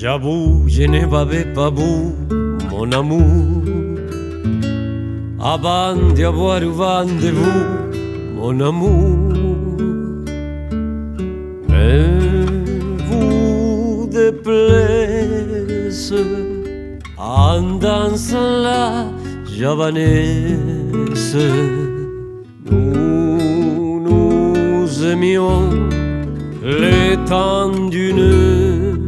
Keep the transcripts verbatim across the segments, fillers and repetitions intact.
J'avoue, je ne m'avais pas beau, mon amour, avant d'avoir eu rendez-vous, mon amour. Mais vous déplaise en dansant la javanaise. Nous nous aimions le temps d'une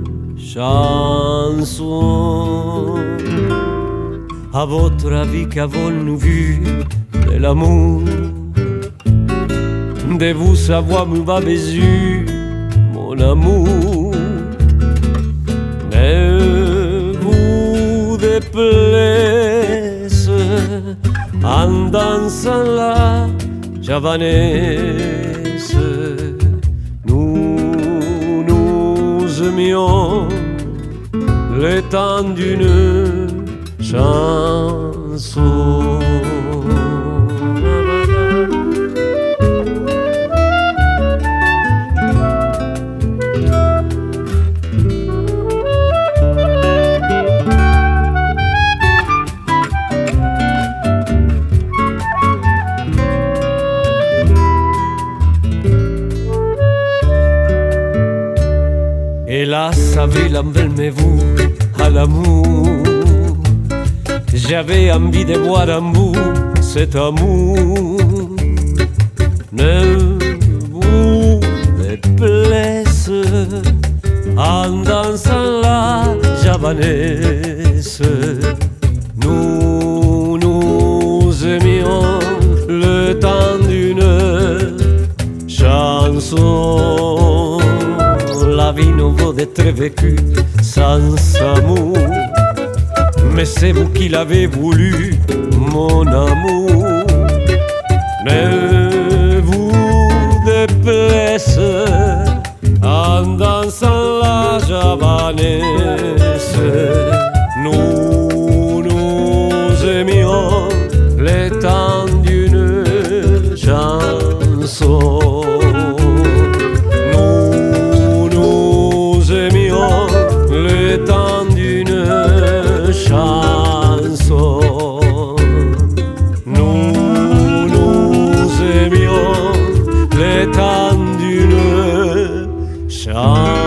chanson. À votre avis, qu'avons-nous vu de l'amour? De vous savoir me va bésu, mon amour. Ne vous déplaise en dansant la javanaise. Nous nous aimions le temps d'une chanson. Hélas, avril, embalmez-vous à l'amour. J'avais envie de voir en vous cet amour. Ne vous déplaise en dansant la javanaise. Nous nous aimions le temps d'une chanson. La vie ne vaut d'être vécue sans amour. Mais c'est vous qui l'avez voulu, mon amour. Ne vous déplaise en dansant la javanaise. Nous nous aimions le temps d'une chanson. Nous nous aimions le temps d'une chanson. Nous nous aimions le temps d'une chanson.